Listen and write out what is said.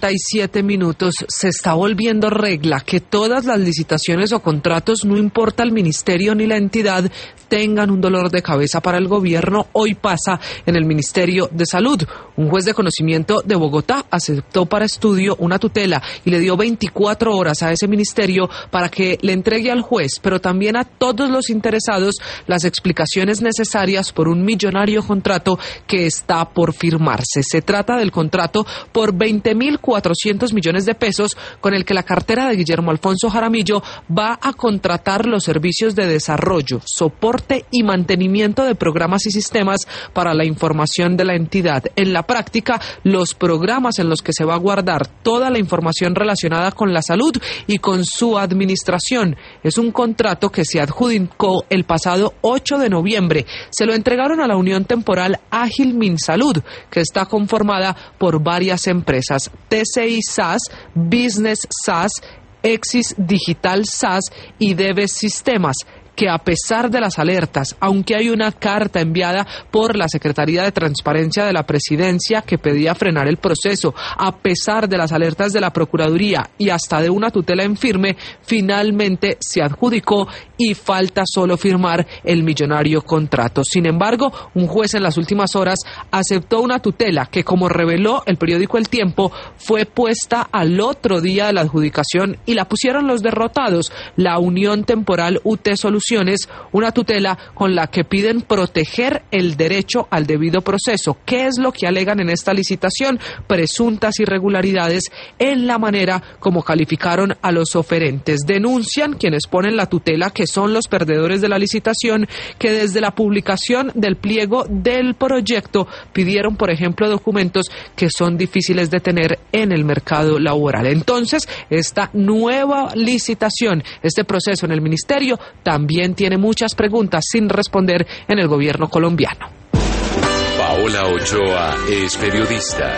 6:37. Se está volviendo regla que todas las licitaciones o contratos, no importa el ministerio ni la entidad, tengan un dolor de cabeza para el gobierno. Hoy pasa en el Ministerio de Salud. Un juez de conocimiento de Bogotá aceptó para estudio una tutela y le dio 24 horas a ese ministerio para que le entregue al juez, pero también a todos los interesados, las explicaciones necesarias por un millonario contrato que está por firmarse. Se trata del contrato por 20.400 millones de pesos con el que la cartera de Guillermo Alfonso Jaramillo va a contratar los servicios de desarrollo, soporte y mantenimiento de programas y sistemas para la información de la entidad. En la práctica, los programas en los que se va a guardar toda la información relacionada con la salud y con su administración. Es un contrato que se adjudicó el pasado 8 de noviembre. Se lo entregaron a la Unión Temporal Ágil Minsalud, que está conformada por varias empresas: TCI SAS, Business SAS, Exis Digital SAS y Debes Sistemas, que a pesar de las alertas, aunque hay una carta enviada por la Secretaría de Transparencia de la Presidencia que pedía frenar el proceso, a pesar de las alertas de la Procuraduría y hasta de una tutela en firme, finalmente se adjudicó y falta solo firmar el millonario contrato. Sin embargo, un juez en las últimas horas aceptó una tutela que, como reveló el periódico El Tiempo, fue puesta al otro día de la adjudicación y la pusieron los derrotados, la Unión Temporal UT Soluciones, una tutela con la que piden proteger el derecho al debido proceso. ¿Qué es lo que alegan en esta licitación? Presuntas irregularidades en la manera como calificaron a los oferentes. Denuncian quienes ponen la tutela, que son los perdedores de la licitación, que desde la publicación del pliego del proyecto pidieron, por ejemplo, documentos que son difíciles de tener en el mercado laboral. Entonces, esta nueva licitación, este proceso en el ministerio, también tiene muchas preguntas sin responder en el gobierno colombiano. Paola Ochoa es periodista.